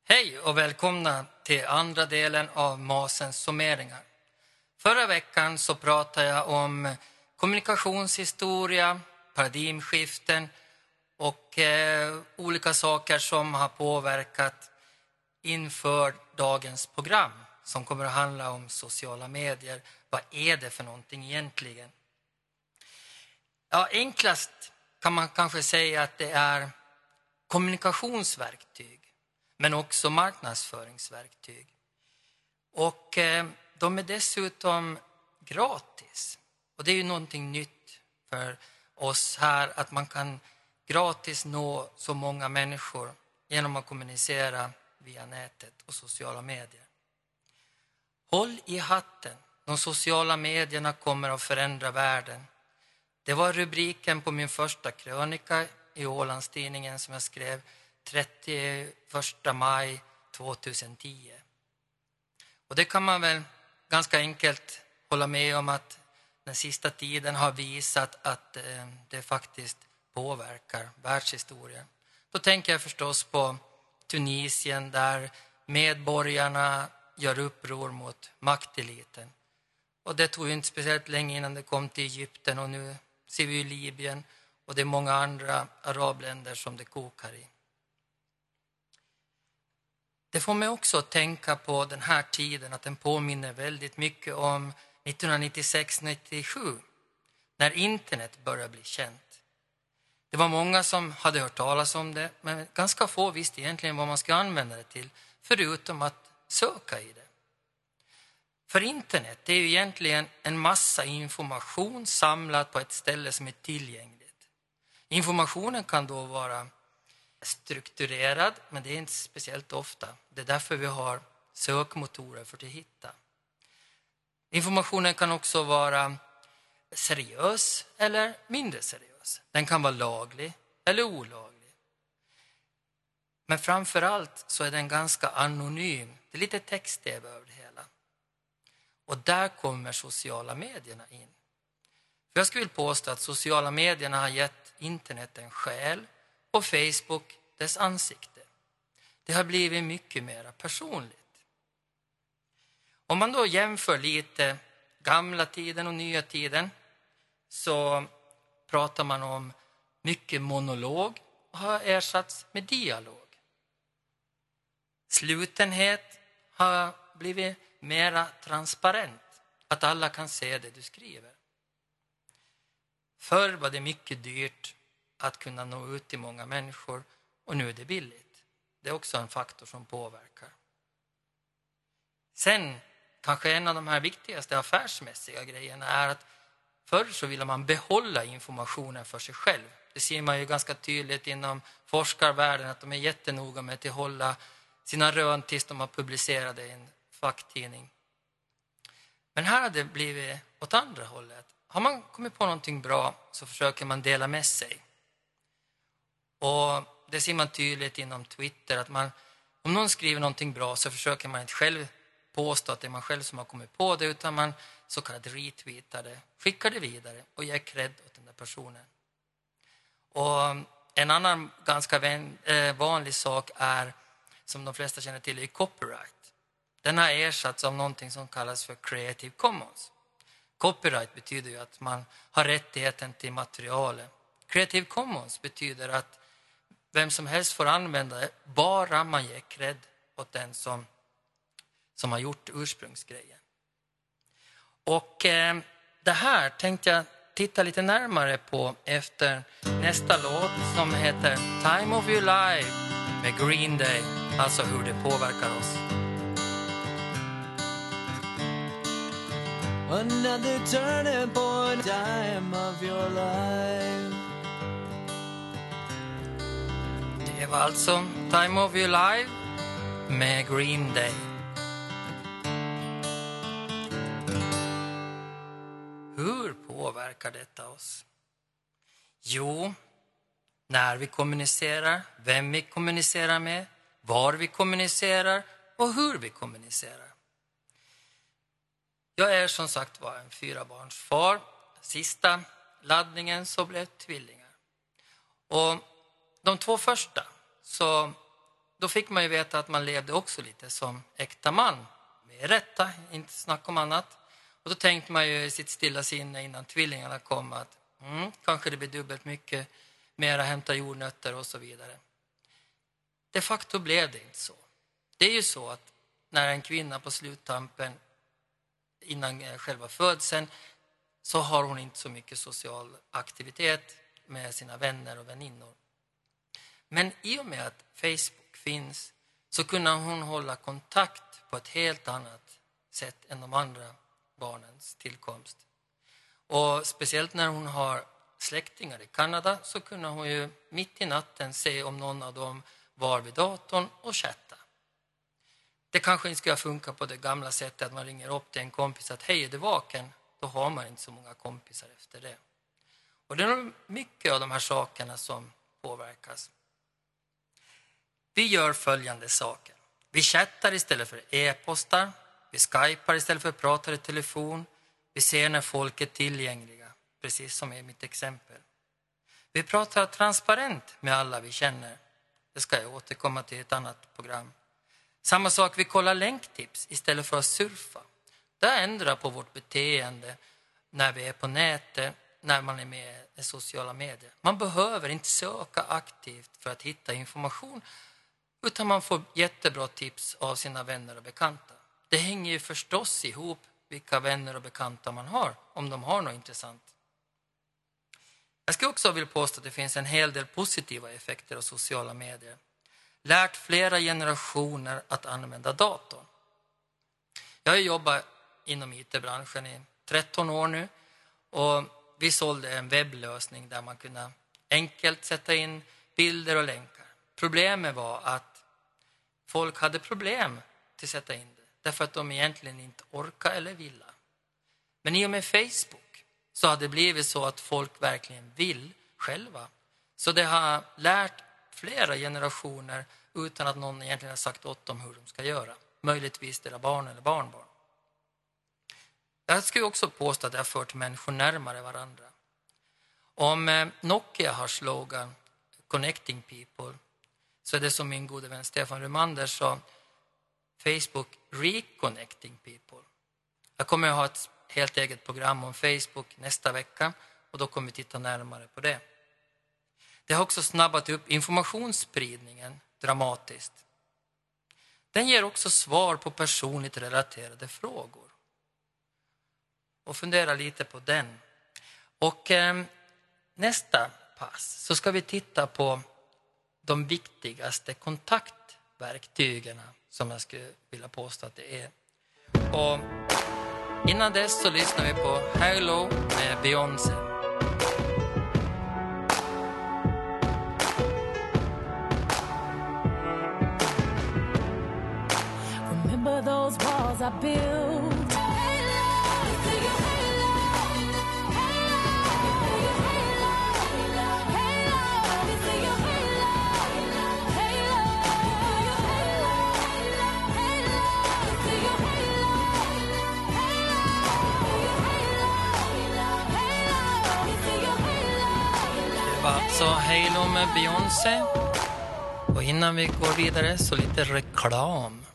Hej och välkomna till andra delen av Masens summeringar. Förra veckan så pratade jag om kommunikationshistoria, paradigmskiften och olika saker som har påverkat inför dagens program som kommer att handla om sociala medier. Vad är det för någonting egentligen? Ja, enklast kan man kanske säga att det är kommunikationsverktyg. Men också marknadsföringsverktyg. Och de är dessutom gratis. Och det är ju någonting nytt för oss här. Att man kan gratis nå så många människor genom att kommunicera via nätet och sociala medier. Håll i hatten. De sociala medierna kommer att förändra världen. Det var rubriken på min första krönika i Ålandstidningen som jag skrev 31 maj 2010. Och det kan man väl ganska enkelt hålla med om att den sista tiden har visat att det faktiskt påverkar världshistorien. Då tänker jag förstås på Tunisien där medborgarna gör uppror mot makteliten. Och det tog ju inte speciellt länge innan det kom till Egypten och nu ser vi Libyen och det är många andra arabländer som det kokar i. Det får mig också att tänka på den här tiden att den påminner väldigt mycket om 1996-97 när internet började bli känt. Det var många som hade hört talas om det men ganska få visste egentligen vad man ska använda det till förutom att söka i det. För internet det är ju egentligen en massa information samlad på ett ställe som är tillgängligt. Informationen kan då vara strukturerad, men det är inte speciellt ofta. Det är därför vi har sökmotorer för att hitta. Informationen kan också vara seriös eller mindre seriös. Den kan vara laglig eller olaglig. Men framförallt så är den ganska anonym. Det är lite text-tv över det hela. Och där kommer sociala medierna in. För jag skulle vilja påstå att sociala medierna har gett internet en själ och Facebook dess ansikte. Det har blivit mycket mer personligt. Om man då jämför lite gamla tiden och nya tiden så pratar man om mycket monolog och har ersatts med dialog. Slutenhet har blivit mera transparent. Att alla kan se det du skriver. Förr var det mycket dyrt att kunna nå ut till många människor och nu är det billigt. Det är också en faktor som påverkar. Sen kanske en av de här viktigaste affärsmässiga grejerna är att förr så ville man behålla informationen för sig själv. Det ser man ju ganska tydligt inom forskarvärlden att de är jättenoga med att hålla sina rön tills de har publicerat det i en facktidning. Men här har det blivit åt andra hållet. Har man kommit på någonting bra så försöker man dela med sig. Och det ser man tydligt inom Twitter att om någon skriver någonting bra så försöker man inte själv påstå att det är man själv som har kommit på det utan man så kallat retweetar det, skickar det vidare och ger cred åt den där personen. Och en annan ganska vanlig sak är, som de flesta känner till, är copyright. Den har ersatts av någonting som kallas för Creative Commons. Copyright betyder ju att man har rättigheten till materialet. Creative Commons betyder att vem som helst får använda det bara man ger cred åt den som har gjort ursprungsgrejen. Och det här tänkte jag titta lite närmare på efter nästa låt som heter Time of Your Life med Green Day. Alltså hur det påverkar oss. Another turning point, time of your life. Det var alltså Time of Your Life med Green Day. Hur påverkar detta oss? Jo, när vi kommunicerar, vem vi kommunicerar med, var vi kommunicerar och hur vi kommunicerar. Jag är som sagt var en 4-barnsfar. Sista laddningen så blev tvillingar. Och de 2 första så då fick man ju veta att man levde också lite som äkta man. Med rätta, inte snack om annat. Och då tänkte man ju i sitt stilla sinne innan tvillingarna kom att kanske det blir dubbelt mycket mer att hämta jordnötter och så vidare. De facto blev det inte så. Det är ju så att när en kvinna på sluttampen innan själva födseln så har hon inte så mycket social aktivitet med sina vänner och väninnor. Men i och med att Facebook finns så kunde hon hålla kontakt på ett helt annat sätt än de andra barnens tillkomst. Och speciellt när hon har släktingar i Kanada så kunde hon ju mitt i natten se om någon av dem var vid datorn och chatta. Det kanske inte ska funka på det gamla sättet att man ringer upp till en kompis att hej, är du vaken? Då har man inte så många kompisar efter det. Och det är nog mycket av de här sakerna som påverkas. Vi gör följande saker. Vi chattar istället för e-postar. Vi skypar istället för att prata i telefon. Vi ser när folk är tillgängliga, precis som i mitt exempel. Vi pratar transparent med alla vi känner. Det ska jag återkomma till ett annat program. Samma sak, vi kollar länktips istället för att surfa. Det ändrar på vårt beteende när vi är på nätet, när man är med i sociala medier. Man behöver inte söka aktivt för att hitta information, utan man får jättebra tips av sina vänner och bekanta. Det hänger ju förstås ihop vilka vänner och bekanta man har, om de har något intressant. Jag ska också vilja påstå att det finns en hel del positiva effekter av sociala medier. Lärt flera generationer att använda datorn. Jag har jobbat inom IT-branschen i 13 år nu och vi sålde en webblösning där man kunde enkelt sätta in bilder och länkar. Problemet var att folk hade problem till att sätta in det därför att de egentligen inte orkar eller vill. Men i och med Facebook så har det blivit så att folk verkligen vill själva. Så det har lärt flera generationer utan att någon egentligen har sagt åt dem hur de ska göra. Möjligtvis deras barn eller barnbarn. Jag skulle också påstå att det har fört människor närmare varandra. Om Nokia har slogan Connecting People så är det som min gode vän Stefan Rumander sa Facebook Reconnecting People. Jag kommer att ha ett helt eget program om Facebook nästa vecka och då kommer vi titta närmare på det. Det har också snabbat upp informationsspridningen dramatiskt. Den ger också svar på personligt relaterade frågor. Och fundera lite på den. Och nästa pass så ska vi titta på de viktigaste kontaktverktygen som jag skulle vilja påstå att det är. Och innan dess så lyssnar vi på Hello med Beyoncé. Remember those walls I built? Alltså Halo med Beyoncé. Och innan vi går vidare så lite reklam.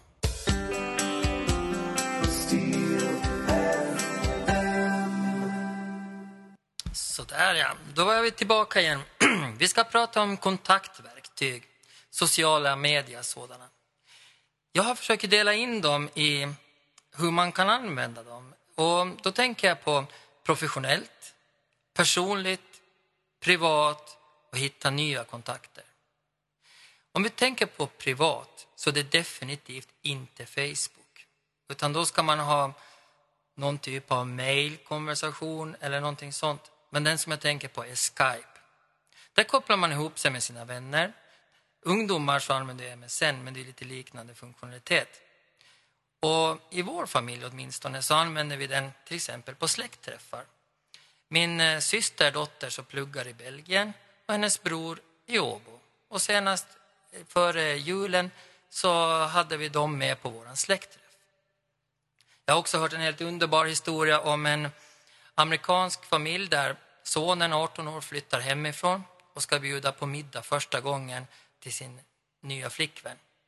Så där ja, då är vi tillbaka igen. Vi ska prata om kontaktverktyg, sociala medier sådana. Jag har försökt dela in dem i hur man kan använda dem. Och då tänker jag på professionellt, personligt, privat och hitta nya kontakter. Om vi tänker på privat så är det definitivt inte Facebook. Utan då ska man ha någon typ av mailkonversation eller någonting sånt. Men den som jag tänker på är Skype. Där kopplar man ihop sig med sina vänner. Ungdomar så använder MSN men det är lite liknande funktionalitet. Och i vår familj åtminstone så använder vi den till exempel på släktträffar. Min systerdotter så pluggar i Belgien och hennes bror i Åbo. Och senast före julen så hade vi dem med på våran släktträff. Jag har också hört en helt underbar historia om en amerikansk familj där sonen 18 år flyttar hemifrån och ska bjuda på middag första gången till sin nya flickvän.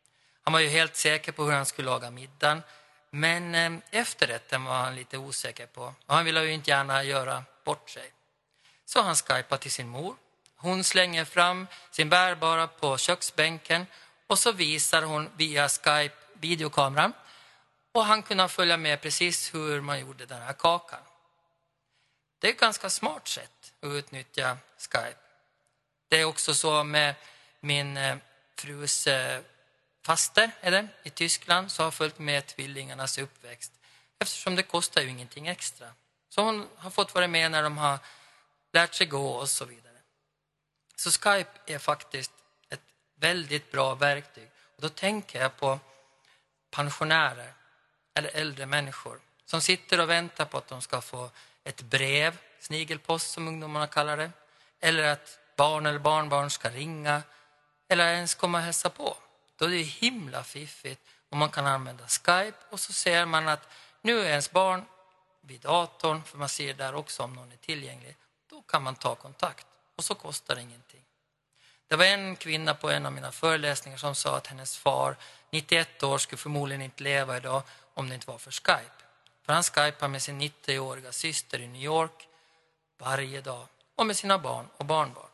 Han var ju helt säker på hur han skulle laga middagen. Men efterrätten var han lite osäker på. Och han ville ju inte gärna göra bort sig. Så han skypade till sin mor. Hon slänger fram sin bärbara på köksbänken. Och så visar hon via Skype videokameran. Och han kunde följa med precis hur man gjorde den här kakan. Det är ett ganska smart sätt att utnyttja Skype. Det är också så med min frus faster i Tyskland, så har följt med tvillingarnas uppväxt. Eftersom det kostar ju ingenting extra. Så hon har fått vara med när de har lärt sig gå och så vidare. Så Skype är faktiskt ett väldigt bra verktyg. Och då tänker jag på pensionärer eller äldre människor som sitter och väntar på att de ska få ett brev, snigelpost som ungdomarna kallar det. Eller att barn eller barnbarn ska ringa eller ens komma och hälsa på. Då är det himla fiffigt om man kan använda Skype och så ser man att nu är ens barn vid datorn, för man ser där också om någon är tillgänglig. Då kan man ta kontakt och så kostar det ingenting. Det var en kvinna på en av mina föreläsningar som sa att hennes far, 91 år, skulle förmodligen inte leva idag om det inte var för Skype. För han skypar med sin 90-åriga syster i New York varje dag och med sina barn och barnbarn.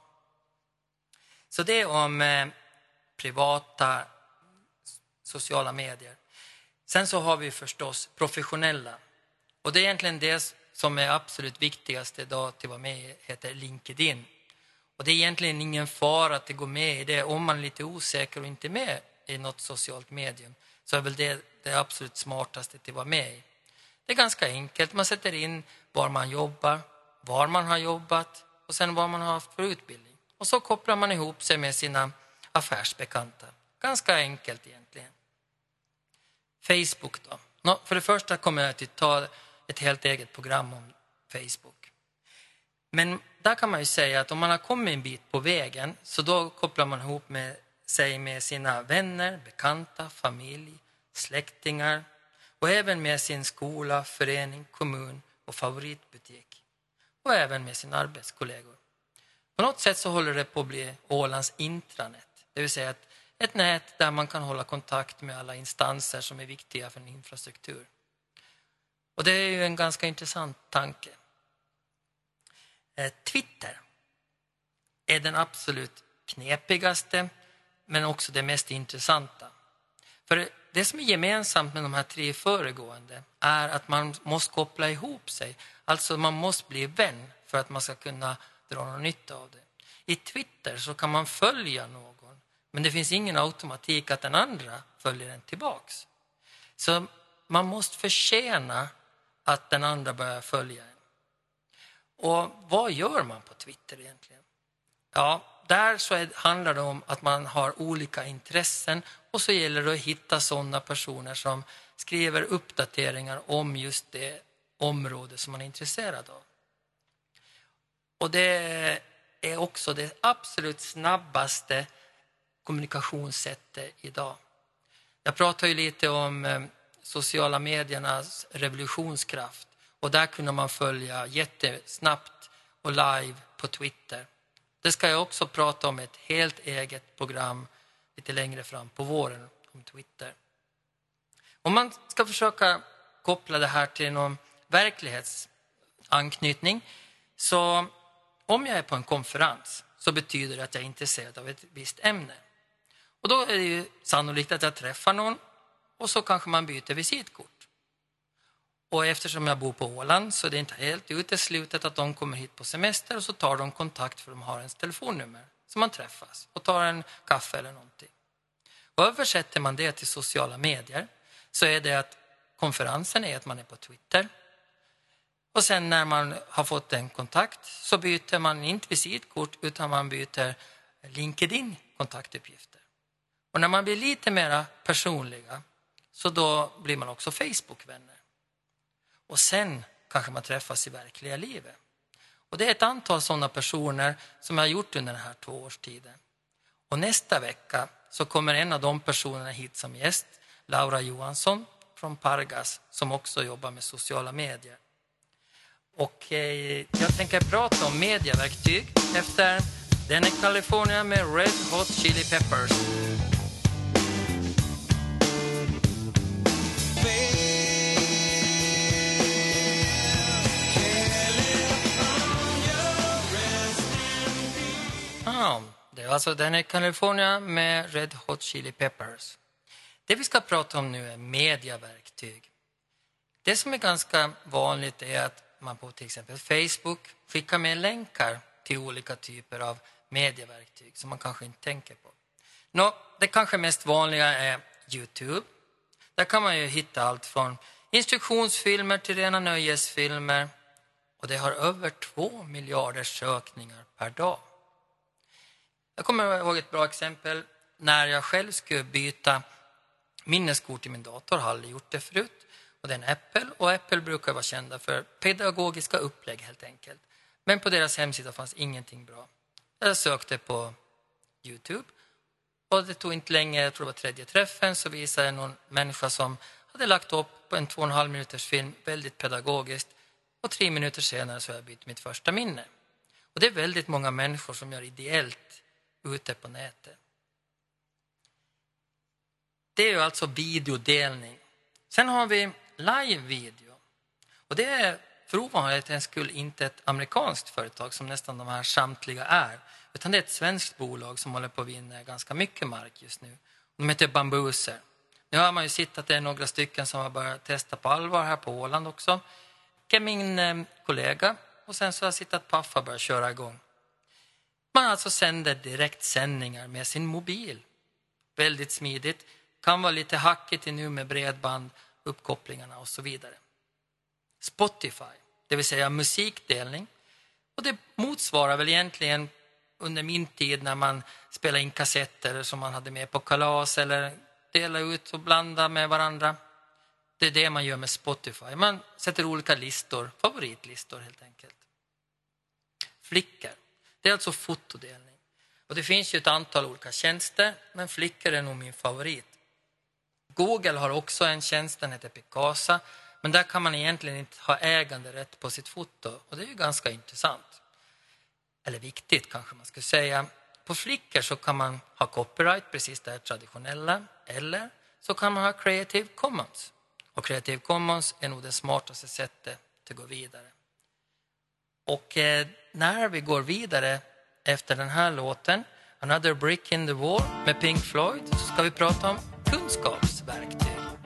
Så det är om privata sociala medier. Sen så har vi förstås professionella. Och det är egentligen det som är absolut viktigast idag till att vara med heter LinkedIn. Och det är egentligen ingen fara att det går med i det. Om man är lite osäker och inte med i något socialt medium så är väl det absolut smartaste till att vara med i. Det är ganska enkelt. Man sätter in var man jobbar, var man har jobbat och sen vad man har haft för utbildning. Och så kopplar man ihop sig med sina affärsbekanta. Ganska enkelt egentligen. Facebook då. För det första kommer jag att ta ett helt eget program om Facebook. Men där kan man ju säga att om man har kommit en bit på vägen så då kopplar man ihop sig med sina vänner, bekanta, familj, släktingar och även med sin skola, förening, kommun och favoritbutik. Och även med sina arbetskollegor. På något sätt så håller det på att bli Ålands intranet. Det vill säga ett nät där man kan hålla kontakt med alla instanser som är viktiga för en infrastruktur. Och det är ju en ganska intressant tanke. Twitter är den absolut knepigaste men också det mest intressanta. För det som är gemensamt med de här 3 föregående är att man måste koppla ihop sig. Alltså man måste bli vän för att man ska kunna dra någon nytta av det. I Twitter så kan man följa någon, men det finns ingen automatik att den andra följer den tillbaks. Så man måste förtjäna att den andra börjar följa en. Och vad gör man på Twitter egentligen? Ja, där så handlar det om att man har olika intressen och så gäller det att hitta sådana personer som skriver uppdateringar om just det område som man är intresserad av. Och det är också det absolut snabbaste kommunikationssättet idag. Jag pratar ju lite om sociala mediernas revolutionskraft. Och där kunde man följa jättesnabbt och live på Twitter. Det ska jag också prata om ett helt eget program lite längre fram på våren om Twitter. Om man ska försöka koppla det här till någon verklighetsanknytning så om jag är på en konferens så betyder det att jag är intresserad av ett visst ämne. Och då är det ju sannolikt att jag träffar någon och så kanske man byter visitkort. Och eftersom jag bor på Åland så är det inte helt uteslutet att de kommer hit på semester och så tar de kontakt för de har ens telefonnummer. Så man träffas och tar en kaffe eller någonting. Och översätter man det till sociala medier så är det att konferensen är att man är på Twitter. Och sen när man har fått en kontakt så byter man inte visitkort utan man byter LinkedIn-kontaktuppgifter. Och när man blir lite mer personliga så då blir man också Facebook-vänner. Och sen kanske man träffas i verkliga livet. Och det är ett antal sådana personer som jag har gjort under den här 2 årstiden. Och nästa vecka så kommer en av de personerna hit som gäst, Laura Johansson från Pargas, som också jobbar med sociala medier. Och jag tänker prata om medieverktyg efter den är California med Red Hot Chili Peppers. Alltså den är California med Red Hot Chili Peppers. Det vi ska prata om nu är mediaverktyg. Det som är ganska vanligt är att man på till exempel Facebook skickar med länkar till olika typer av medieverktyg som man kanske inte tänker på. Det kanske mest vanliga är YouTube. Där kan man ju hitta allt från instruktionsfilmer till rena nöjesfilmer. Och det har över 2 miljarder sökningar per dag. Jag kommer ihåg ett bra exempel när jag själv skulle byta minneskort i min dator. Har aldrig gjort det förut. Och det är en Apple, och Apple brukar vara kända för pedagogiska upplägg helt enkelt. Men på deras hemsida fanns ingenting bra. Jag sökte på YouTube och det tog inte länge, jag tror det var tredje träffen, så visade någon människa som hade lagt upp på en 2,5 minuters film väldigt pedagogiskt, och 3 minuter senare så har jag bytt mitt första minne. Och det är väldigt många människor som gör ideellt ute på nätet. Det är ju alltså videodelning. Sen har vi live-video. Och det är för ovanlighetens skull inte ett amerikanskt företag som nästan de här samtliga är. Utan det är ett svenskt bolag som håller på att vinna ganska mycket mark just nu. De heter Bambuser. Nu har man ju sett att det är några stycken som har börjat testa på allvar här på Åland också. Och min kollega, och sen så har jag sett att Paffa börjar köra igång. Man alltså sänder direktsändningar med sin mobil. Väldigt smidigt. Kan vara lite hackigt nu med bredband, uppkopplingarna och så vidare. Spotify, det vill säga musikdelning. Och det motsvarar väl egentligen under min tid när man spelade in kassetter som man hade med på kalas eller dela ut och blanda med varandra. Det är det man gör med Spotify. Man sätter olika listor, favoritlistor helt enkelt. Flickr, det är alltså fotodelning. Och det finns ju ett antal olika tjänster, men Flickr är nog min favorit. Google har också en tjänst, den heter Picasa. Men där kan man egentligen inte ha äganderätt på sitt foto. Och det är ju ganska intressant. Eller viktigt kanske man ska säga. På Flickr så kan man ha copyright, precis det här traditionella. Eller så kan man ha Creative Commons. Och Creative Commons är nog det smartaste sättet att gå vidare. Och när vi går vidare efter den här låten, Another Brick in the Wall med Pink Floyd, så ska vi prata om kunskapsverktyg.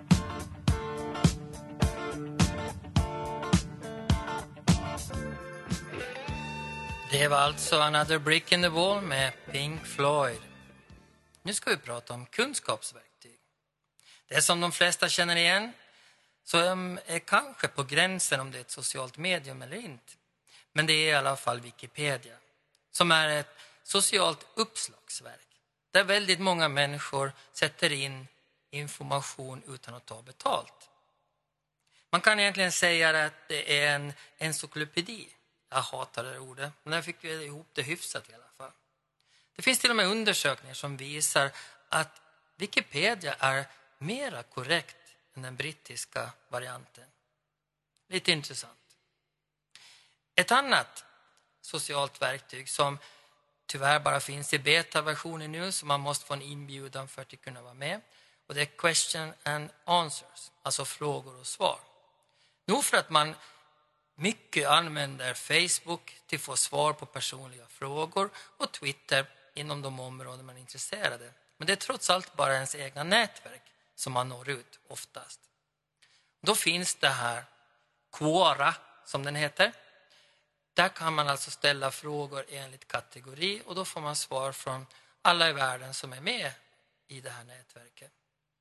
Det var alltså Another Brick in the Wall med Pink Floyd. Nu ska vi prata om kunskapsverktyg. Det som de flesta känner igen, så är kanske på gränsen om det är ett socialt medium eller inte. Men det är i alla fall Wikipedia, som är ett socialt uppslagsverk. Där väldigt många människor sätter in information utan att ta betalt. Man kan egentligen säga att det är en encyklopedi. Jag hatar det ordet, men jag fick ihop det hyfsat i alla fall. Det finns till och med undersökningar som visar att Wikipedia är mera korrekt än den brittiska varianten. Lite intressant. Ett annat socialt verktyg som tyvärr bara finns i beta-versionen nu, så man måste få en inbjudan för att kunna vara med. Och det är question and answers, alltså frågor och svar. Nog för att man mycket använder Facebook till att få svar på personliga frågor och Twitter inom de områden man är intresserade. Men det är trots allt bara ens egna nätverk som man når ut oftast. Då finns det här Quora, som den heter. Där kan man alltså ställa frågor enligt kategori, och då får man svar från alla i världen som är med i det här nätverket.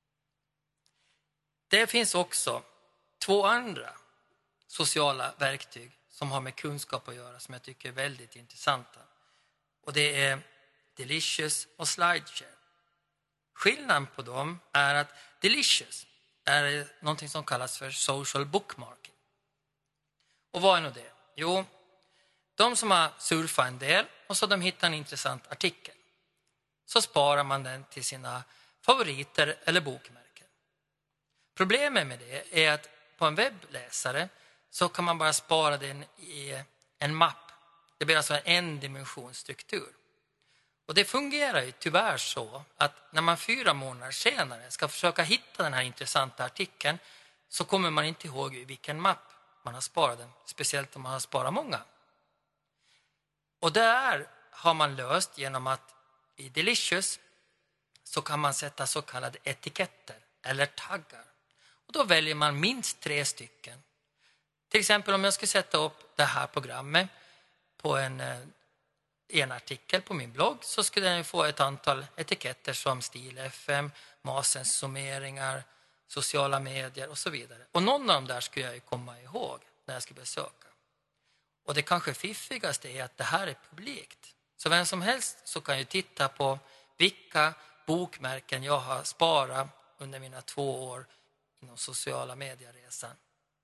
Det finns också 2 andra sociala verktyg som har med kunskap att göra som jag tycker är väldigt intressanta. Och det är Delicious och Slideshare. Skillnaden på dem är att Delicious är någonting som kallas för social bookmarking. Och vad är nu det? Jo, de som har surfat en del och så de hittar en intressant artikel, så sparar man den till sina favoriter eller bokmärken. Problemet med det är att på en webbläsare så kan man bara spara den i en mapp. Det blir alltså en endimensionsstruktur. Och det fungerar ju tyvärr så att när man 4 månader senare ska försöka hitta den här intressanta artikeln, så kommer man inte ihåg i vilken mapp man har sparat den. Speciellt om man har sparat många. Och där har man löst genom att i Delicious så kan man sätta så kallade etiketter eller taggar. Och då väljer man minst 3 stycken. Till exempel om jag ska sätta upp det här programmet på en artikel på min blogg så skulle den få ett antal etiketter som Stil FM, Masens summeringar, sociala medier och så vidare. Och någon av dem där skulle jag ju komma ihåg när jag ska besöka. Och det kanske fiffigaste är att det här är publikt. Så vem som helst så kan ju titta på vilka bokmärken jag har sparat under mina 2 år inom sociala medieresan.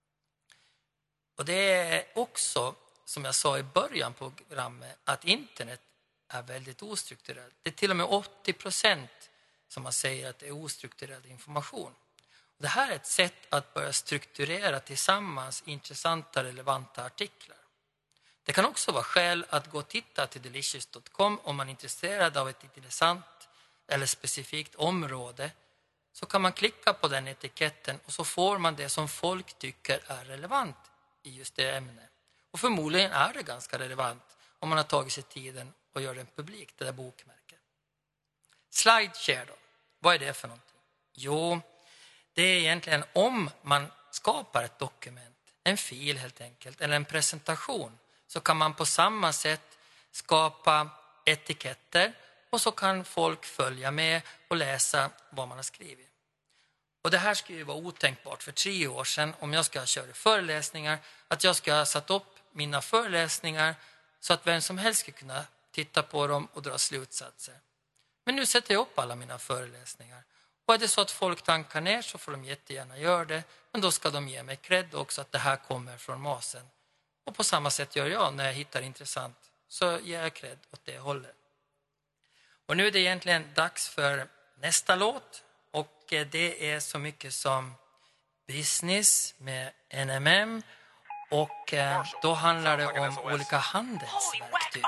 Och det är också, som jag sa i början på programmet, att internet är väldigt ostrukturerat. Det är till och med 80% som man säger att det är ostrukturerad information. Och det här är ett sätt att börja strukturera tillsammans intressanta, relevanta artiklar. Det kan också vara skäl att gå och titta till delicious.com om man är intresserad av ett intressant eller specifikt område. Så kan man klicka på den etiketten och så får man det som folk tycker är relevant i just det ämnet. Och förmodligen är det ganska relevant om man har tagit sig tiden och gör den publik, det där bokmärket. Slideshare då, vad är det för någonting? Jo, det är egentligen om man skapar ett dokument, en fil helt enkelt, eller en presentation, så kan man på samma sätt skapa etiketter och så kan folk följa med och läsa vad man har skrivit. Och det här skulle ju vara otänkbart för 3 år sedan om jag ska köra föreläsningar, att jag ska ha satt upp mina föreläsningar så att vem som helst ska kunna titta på dem och dra slutsatser. Men nu sätter jag upp alla mina föreläsningar. Och är det så att folk tankar ner så får de jättegärna göra det. Men då ska de ge mig cred också att det här kommer från Masen. Och på samma sätt gör jag när jag hittar intressant. Så ger jag cred åt det hållet. Och nu är det egentligen dags för nästa låt. Och det är så mycket som Business med NMM. Och då handlar det om olika handelsverktyg.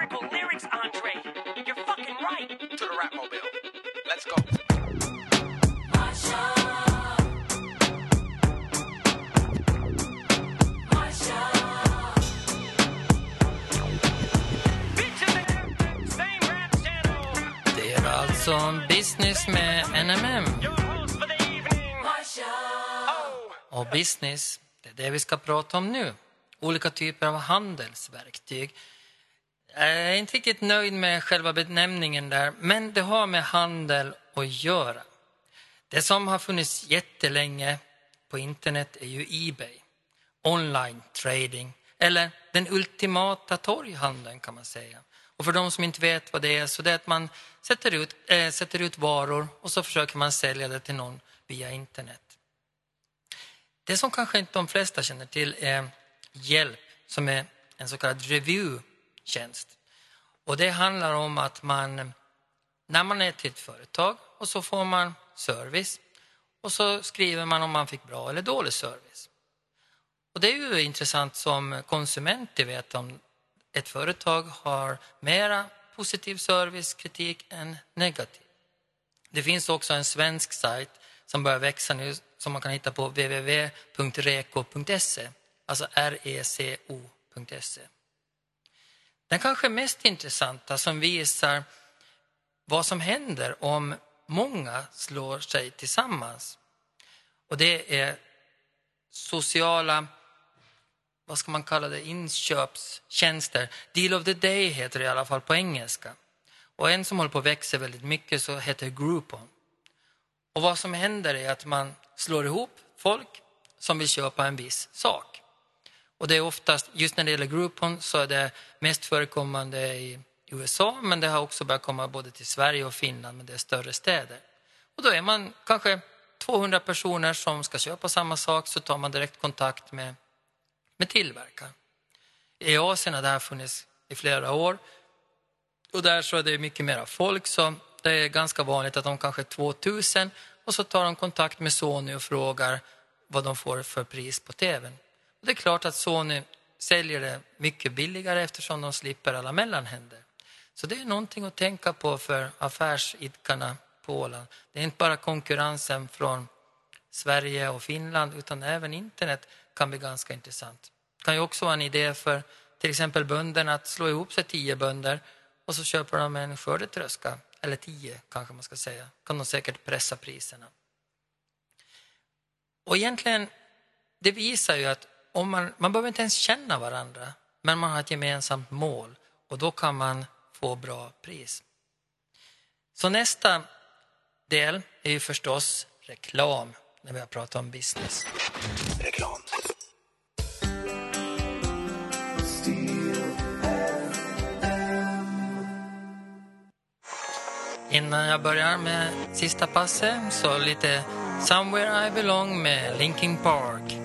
Det är alltså Business med NMM. Och business, det är det vi ska prata om nu. Olika typer av handelsverktyg. Jag är inte riktigt nöjd med själva benämningen där, men det har med handel att göra. Det som har funnits jättelänge på internet är ju eBay. Online trading, eller den ultimata torghandeln kan man säga. Och för de som inte vet vad det är, så det är att man sätter ut varor och så försöker man sälja det till någon via internet. Det som kanske inte de flesta känner till är hjälp, som är en så kallad review-tjänst. Och det handlar om att när man är till ett företag och så får man service och så skriver man om man fick bra eller dålig service. Och det är ju intressant som konsument att veta om ett företag har mera positiv service, kritik än negativ. Det finns också en svensk sajt som börjar växa nu som man kan hitta på www.reco.se, alltså reco.se. Den kanske mest intressanta som visar vad som händer om många slår sig tillsammans. Och det är sociala, vad ska man kalla det, inköpstjänster. Deal of the day heter det i alla fall på engelska. Och en som håller på att växa väldigt mycket så heter Groupon. Och vad som händer är att man slår ihop folk som vill köpa en viss sak. Och det är oftast, just när det gäller Groupon så är det mest förekommande i USA. Men det har också börjat komma både till Sverige och Finland, men det är större städer. Och då är man kanske 200 personer som ska köpa samma sak, så tar man direkt kontakt med tillverkaren. I Asien har det här funnits i flera år. Och där så är det mycket mer folk, så det är ganska vanligt att de kanske är 2000 och så tar de kontakt med Sony och frågar vad de får för pris på tvn. Och det är klart att Sony säljer det mycket billigare eftersom de slipper alla mellanhänder. Så det är någonting att tänka på för affärsidkarna på Åland. Det är inte bara konkurrensen från Sverige och Finland utan även internet kan bli ganska intressant. Det kan ju också vara en idé för till exempel bönderna att slå ihop sig 10 bönder och så köper de en skördetröska, eller 10 kanske man ska säga, kan de säkert pressa priserna. Och egentligen, det visar ju att om man behöver inte ens känna varandra, men man har ett gemensamt mål och då kan man få bra pris. Så nästa del är ju förstås reklam när vi har pratat om business. Reklam. Innan jag börjar med sista passet så lite Somewhere I Belong med Linkin Park.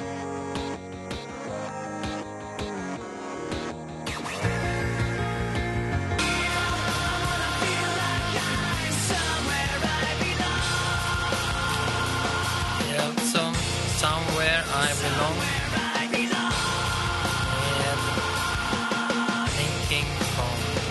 Somewhere I Belong med Linkin Park.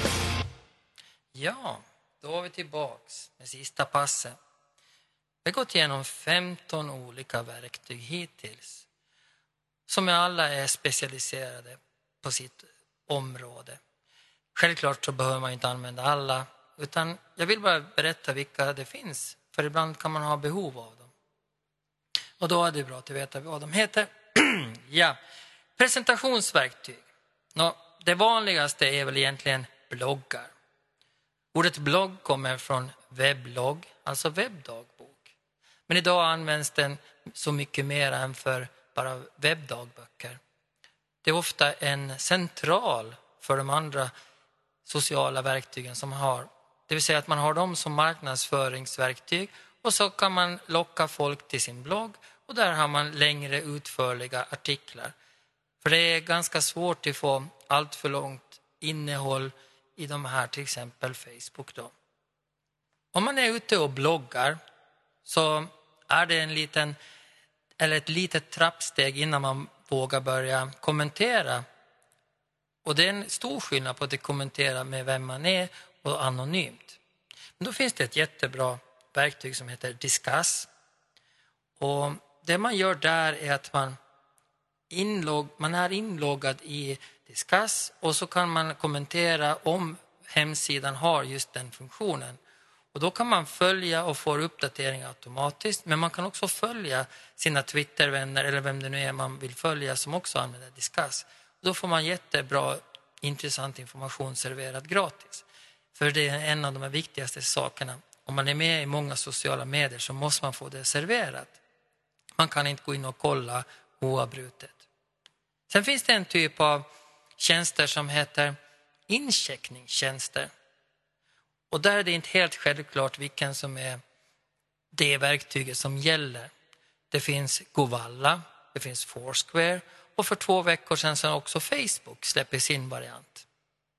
Ja, då är vi tillbaks med sista passet. Vi har gått igenom 15 olika verktyg hittills. Som alla är specialiserade på sitt område. Självklart så behöver man inte använda alla. Utan jag vill bara berätta vilka det finns. För ibland kan man ha behov av dem. Och då är det bra att veta vad de heter. Ja, presentationsverktyg. Det vanligaste är väl egentligen bloggar. Ordet blogg kommer från webblogg, alltså webbdagbok. Men idag används den så mycket mer än för bara webbdagböcker. Det är ofta en central för de andra sociala verktygen som har. Det vill säga att man har dem som marknadsföringsverktyg och så kan man locka folk till sin blogg och där har man längre utförliga artiklar. För det är ganska svårt att få allt för långt innehåll i de här, till exempel Facebook då. Om man är ute och bloggar så är det ett litet trappsteg innan man vågar börja kommentera. Och det är en stor skillnad på att kommentera med vem man är och anonymt. Men då finns det ett jättebra verktyg som heter Discuss. Och det man gör där är att man är inloggad i Discuss och så kan man kommentera om hemsidan har just den funktionen. Och då kan man följa och få uppdateringar automatiskt. Men man kan också följa sina Twittervänner eller vem det nu är man vill följa som också använder Discuss. Och då får man jättebra, intressant information serverad gratis. För det är en av de viktigaste sakerna. Om man är med i många sociala medier så måste man få det serverat. Man kan inte gå in och kolla oavbrutet. Sen finns det en typ av tjänster som heter incheckningstjänster. Och där är det inte helt självklart vilken som är det verktyget som gäller. Det finns Govalla, det finns Foursquare och för 2 veckor sedan så också Facebook släpper sin variant.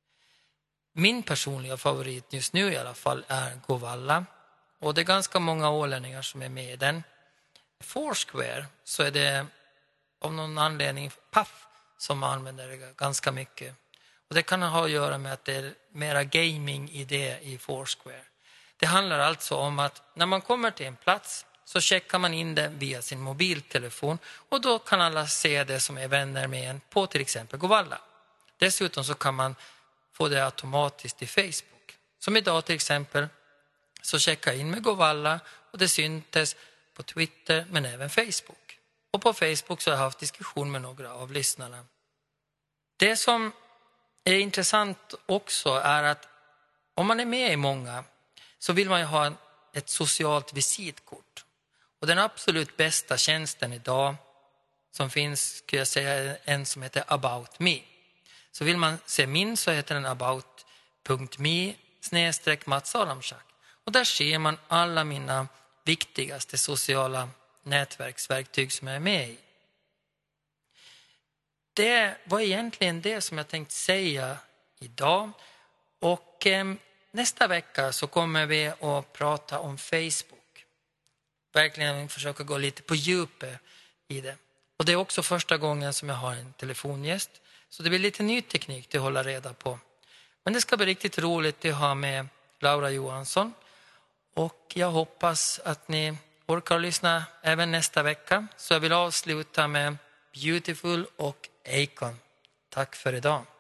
Min personliga favorit just nu i alla fall är Govalla. Och det är ganska många ålänningar som är med i den. Foursquare så är det av någon anledning Puff som använder det ganska mycket. Och det kan ha att göra med att det är mera gaming i det i Foursquare. Det handlar alltså om att när man kommer till en plats så checkar man in det via sin mobiltelefon. Och då kan alla se det som är vänner med en på till exempel Govalla. Dessutom så kan man få det automatiskt i Facebook. Som idag till exempel så checkar jag in med Govalla och det syntes på Twitter men även Facebook. Och på Facebook så har jag haft diskussion med några av lyssnarna. Det som är intressant också är att om man är med i många så vill man ju ha ett socialt visitkort. Och den absolut bästa tjänsten idag som finns, skulle jag säga, en som heter About Me. Så vill man se min så heter den about.me/Mats Adamczak. Och där ser man alla mina viktigaste sociala nätverksverktyg som jag är med i. Det var egentligen det som jag tänkte säga idag. Och nästa vecka så kommer vi att prata om Facebook. Verkligen försöka gå lite på djupet i det. Och det är också första gången som jag har en telefongäst. Så det blir lite ny teknik att hålla reda på. Men det ska bli riktigt roligt att ha med Laura Johansson. Och jag hoppas att ni orkar lyssna även nästa vecka. Så jag vill avsluta med Beautiful och Akon. Tack för idag.